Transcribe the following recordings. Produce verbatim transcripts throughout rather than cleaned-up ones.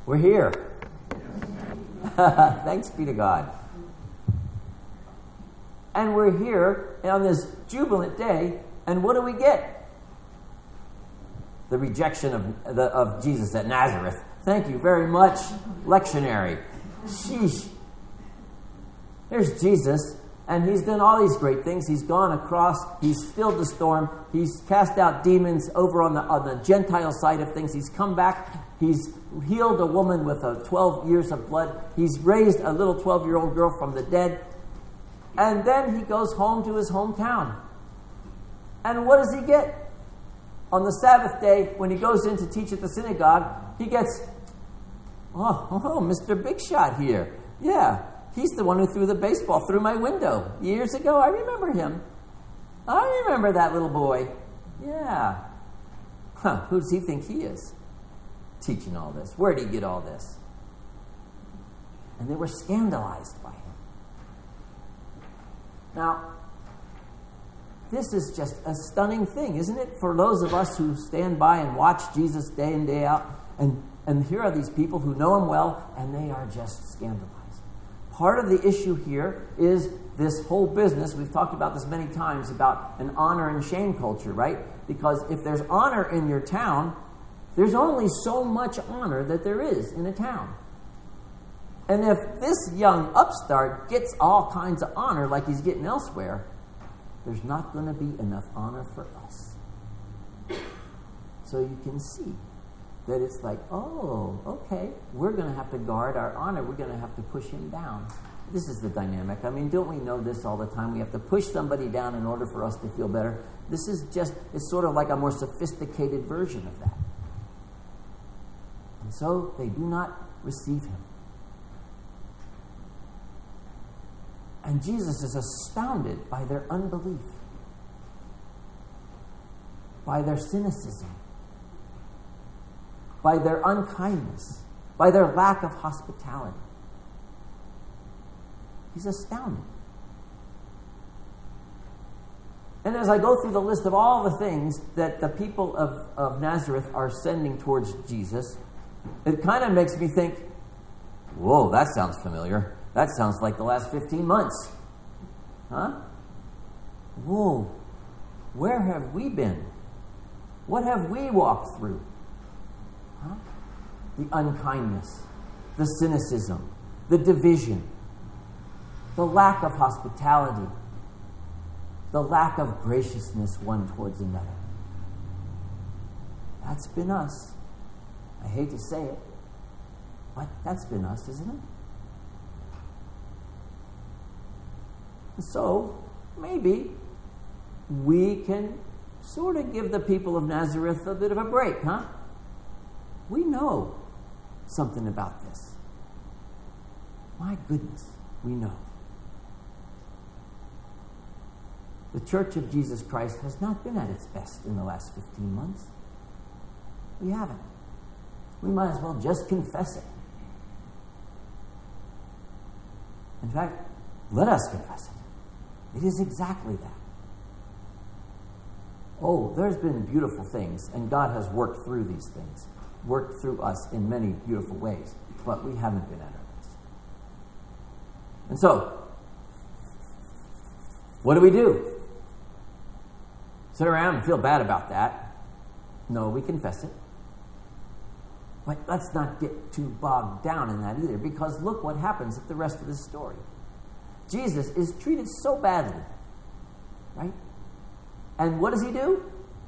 We're here. Thanks be to God. And we're here on this jubilant day, and what do we get? The rejection of, the, of Jesus at Nazareth. Thank you very much, lectionary. Sheesh. There's Jesus, and he's done all these great things. He's gone across, he's stilled the storm, he's cast out demons over on the, on the Gentile side of things. He's come back, he's healed a woman with a twelve years of blood. He's raised a little twelve-year-old girl from the dead. And then he goes home to his hometown. And what does he get? On the Sabbath day, when he goes in to teach at the synagogue, he gets, oh, oh, Mister Big Shot here. Yeah, he's the one who threw the baseball through my window years ago. I remember him. I remember that little boy. Yeah. Huh, who does he think he is? Teaching all this. Where did he get all this? And they were scandalized by him. Now, this is just a stunning thing, isn't it? For those of us who stand by and watch Jesus day in, day out, and, and here are these people who know him well, and they are just scandalized. Part of the issue here is this whole business, we've talked about this many times, about an honor and shame culture, right? Because if there's honor in your town, there's only so much honor that there is in a town. And if this young upstart gets all kinds of honor like he's getting elsewhere, there's not going to be enough honor for us. So you can see that it's like, oh, okay, we're going to have to guard our honor. We're going to have to push him down. This is the dynamic. I mean, don't we know this all the time? We have to push somebody down in order for us to feel better. This is just, it's sort of like a more sophisticated version of that. And so they do not receive him. And Jesus is astounded by their unbelief, by their cynicism, by their unkindness, by their lack of hospitality. He's astounded. And as I go through the list of all the things that the people of, of Nazareth are sending towards Jesus, it kind of makes me think, whoa, that sounds familiar. That sounds like the last fifteen months. Huh? Whoa. Where have we been? What have we walked through? Huh? The unkindness, the cynicism, the division, the lack of hospitality, the lack of graciousness one towards another. That's been us. I hate to say it, but that's been us, isn't it? So, maybe we can sort of give the people of Nazareth a bit of a break, huh? We know something about this. My goodness, we know. The Church of Jesus Christ has not been at its best in the last fifteen months. We haven't. We might as well just confess it. In fact, let us confess it. It is exactly that. Oh, there's been beautiful things, and God has worked through these things, worked through us in many beautiful ways, but we haven't been at our best. And so, what do we do? Sit around and feel bad about that? No, we confess it. But let's not get too bogged down in that either, because look what happens at the rest of this story. Jesus is treated so badly, right? And what does he do?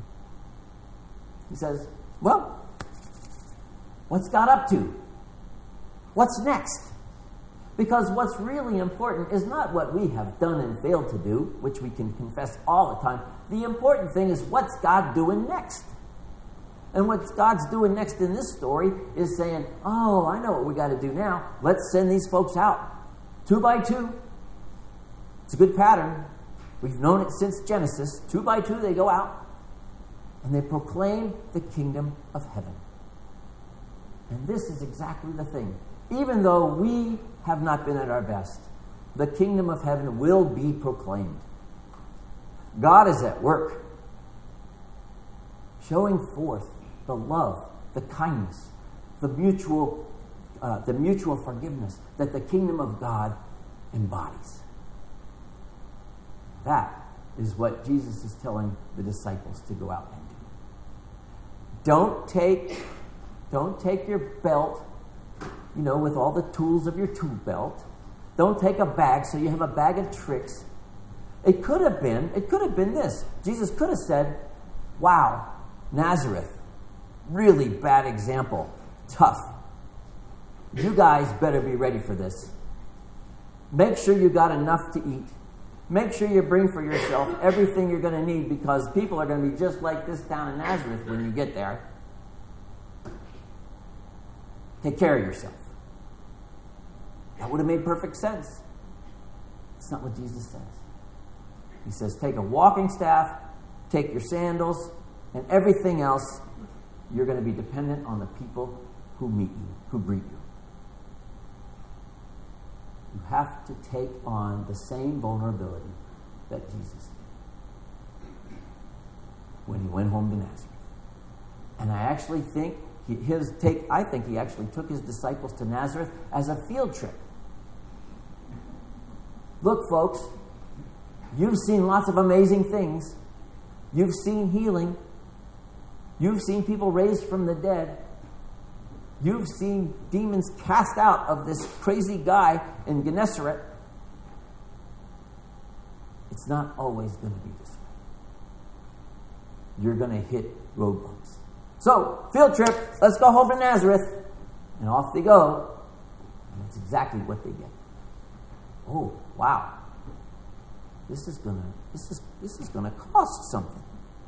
He says, well, what's God up to? What's next? Because what's really important is not what we have done and failed to do, which we can confess all the time. The important thing is what's God doing next? And what God's doing next in this story is saying, oh, I know what we got to do now. Let's send these folks out, two by two. It's a good pattern. We've known it since Genesis. Two by two, they go out, and they proclaim the kingdom of heaven. And this is exactly the thing. Even though we have not been at our best, the kingdom of heaven will be proclaimed. God is at work, showing forth the love, the kindness, the mutual uh, the mutual forgiveness that the kingdom of God embodies. That is what Jesus is telling the disciples to go out and do. Don't take, don't take your belt, you know, with all the tools of your tool belt. Don't take a bag so you have a bag of tricks. It could have been, it could have been this. Jesus could have said, wow, Nazareth, really bad example, tough. You guys better be ready for this. Make sure you got enough to eat. Make sure you bring for yourself everything you're going to need, because people are going to be just like this down in Nazareth when you get there. Take care of yourself. That would have made perfect sense. It's not what Jesus says. He says, take a walking staff, take your sandals, and everything else, you're going to be dependent on the people who meet you, who greet you. You have to take on the same vulnerability that Jesus did when he went home to Nazareth. And I actually think he, his take, I think he actually took his disciples to Nazareth as a field trip. Look, folks, you've seen lots of amazing things. You've seen healing. You've seen people raised from the dead. You've seen demons cast out of this crazy guy in Gennesaret. It's not always going to be this way. You're going to hit road bumps. So, field trip, let's go home to Nazareth. And off they go. And that's exactly what they get. Oh, wow. This is going to this is this is going to cost something.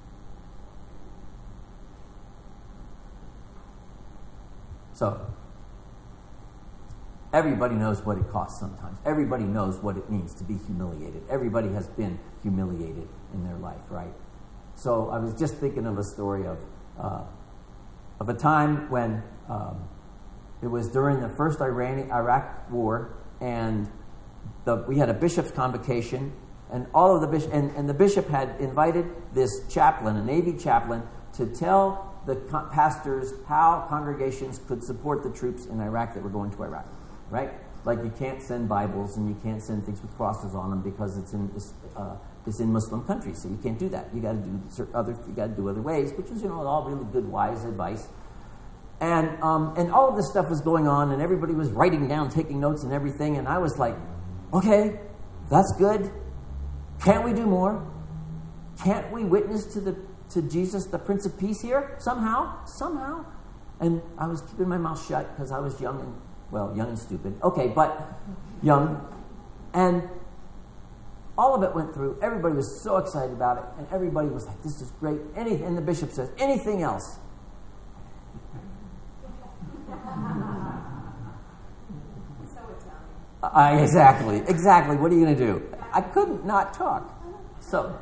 So, everybody knows what it costs sometimes. Everybody knows what it means to be humiliated. Everybody has been humiliated in their life, right? So, I was just thinking of a story of uh, of a time when um, it was during the first Iran-Iraq war, and the, we had a bishop's convocation, and all of the bishop and, and the bishop had invited this chaplain, a Navy chaplain, to tell the co- pastors how congregations could support the troops in Iraq that were going to Iraq, right? Like you can't send Bibles and you can't send things with crosses on them because it's in it's, uh, it's in Muslim countries, so you can't do that. You got to do certain other you got to do other ways, which is you know all really good, wise advice. And um, and all of this stuff was going on, and everybody was writing down, taking notes, and everything. And I was like, okay, that's good. Can't we do more? Can't we witness to the to Jesus, the Prince of Peace here, somehow, somehow. And I was keeping my mouth shut because I was young and, well, young and stupid. Okay, but young. And all of it went through. Everybody was so excited about it. And everybody was like, this is great. Anything, and the bishop says, anything else? So Italian. I, exactly, exactly. What are you going to do? I couldn't not talk. So...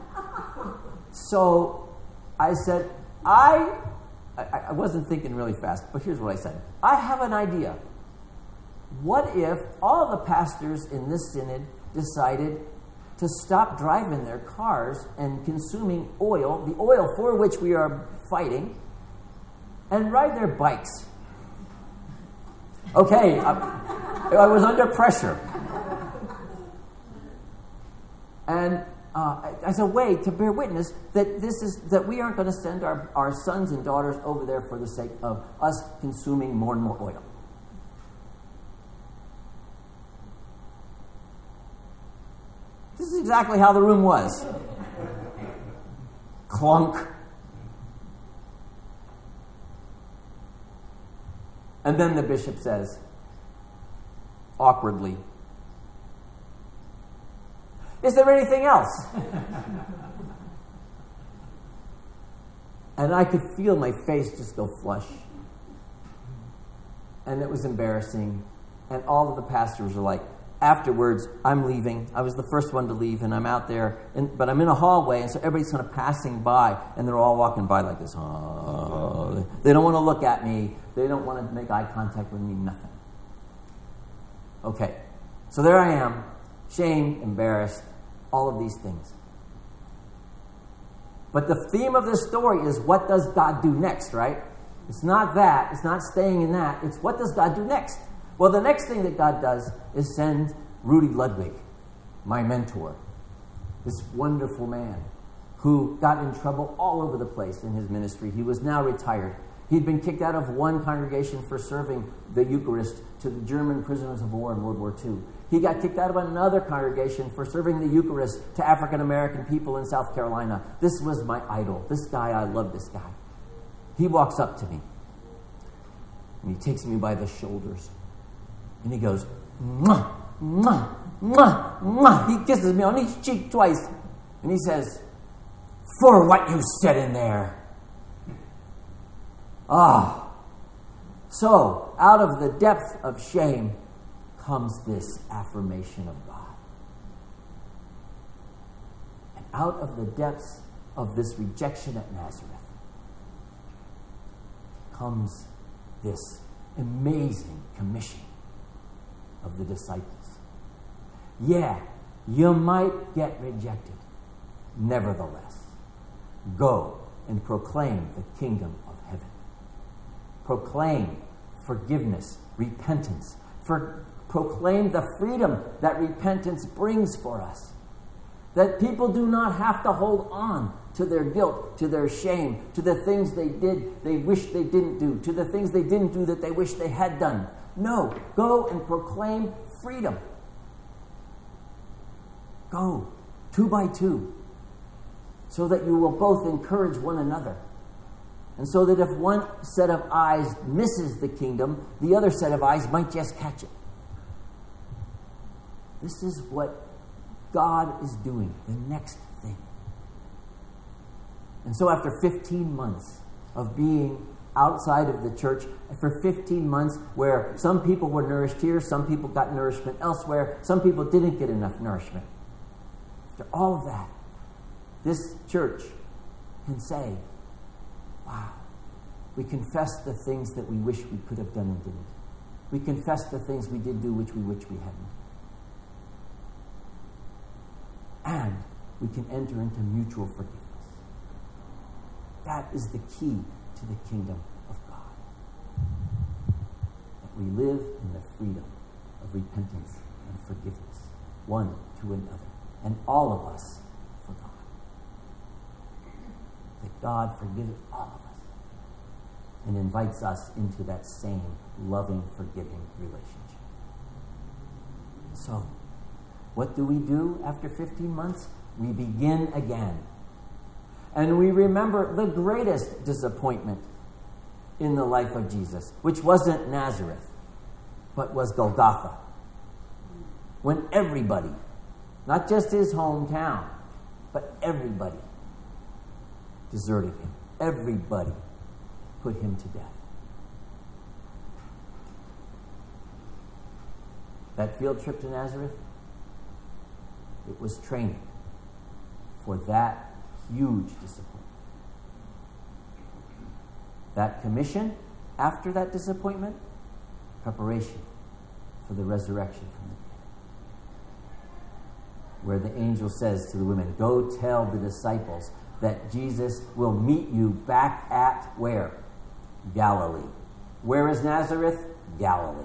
So I said, I, I, I wasn't thinking really fast, but here's what I said. I have an idea. What if all the pastors in this synod decided to stop driving their cars and consuming oil, the oil for which we are fighting, and ride their bikes? Okay, I, I was under pressure. And Uh, as a way to bear witness that this is that we aren't going to send our, our sons and daughters over there for the sake of us consuming more and more oil. This is exactly how the room was. Clunk. And then the bishop says, awkwardly, is there anything else? And I could feel my face just go flush. And it was embarrassing. And all of the pastors were like, afterwards, I'm leaving. I was the first one to leave, and I'm out there. And, but I'm in a hallway, and so everybody's kind of passing by, and they're all walking by like this. Oh, they don't want to look at me. They don't want to make eye contact with me, nothing. Okay, so there I am. Shamed, embarrassed, all of these things. But the theme of this story is, what does God do next, right? It's not that. It's not staying in that. It's what does God do next? Well, the next thing that God does is send Rudy Ludwig, my mentor, this wonderful man who got in trouble all over the place in his ministry. He was now retired. He'd been kicked out of one congregation for serving the Eucharist to the German prisoners of war in World War Two. He got kicked out of another congregation for serving the Eucharist to African-American people in South Carolina. This was my idol. This guy, I love this guy. He walks up to me, and he takes me by the shoulders, and he goes, mwah, mwah, mwah, mwah. He kisses me on each cheek twice, and he says, for what you said in there. Ah. So, out of the depth of shame comes this affirmation of God. And out of the depths of this rejection at Nazareth comes this amazing commission of the disciples. Yeah, you might get rejected. Nevertheless, go and proclaim the kingdom of heaven. Proclaim forgiveness, repentance. For, proclaim the freedom that repentance brings for us. That people do not have to hold on to their guilt, to their shame, to the things they did they wish they didn't do, to the things they didn't do that they wish they had done. No, go and proclaim freedom. Go, two by two, so that you will both encourage one another. And so that if one set of eyes misses the kingdom, the other set of eyes might just catch it. This is what God is doing, the next thing. And so after fifteen months of being outside of the church, for fifteen months where some people were nourished here, some people got nourishment elsewhere, some people didn't get enough nourishment. After all of that, this church can say, wow, we confess the things that we wish we could have done and didn't. We confess the things we did do which we wish we hadn't. And we can enter into mutual forgiveness. That is the key to the kingdom of God. That we live in the freedom of repentance and forgiveness, one to another, and all of us for God. That God forgives all of us and invites us into that same loving, forgiving relationship. So, what do we do after fifteen months? We begin again. And we remember the greatest disappointment in the life of Jesus, which wasn't Nazareth, but was Golgotha. When everybody, not just his hometown, but everybody deserted him. Everybody put him to death. That field trip to Nazareth, it was training for that huge disappointment. That commission, after that disappointment, preparation for the resurrection from the dead. Where the angel says to the women, go tell the disciples that Jesus will meet you back at where? Galilee. Where is Nazareth? Galilee.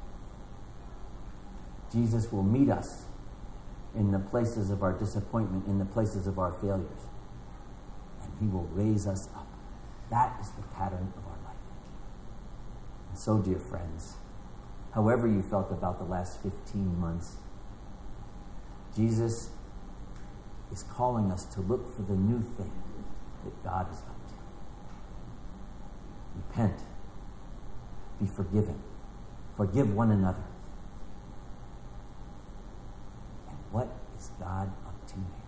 Jesus will meet us in the places of our disappointment, in the places of our failures. And he will raise us up. That is the pattern of our life. And so, dear friends, however you felt about the last fifteen months, Jesus is calling us to look for the new thing that God is up to. Repent. Be forgiven. Forgive one another. And what is God up to next?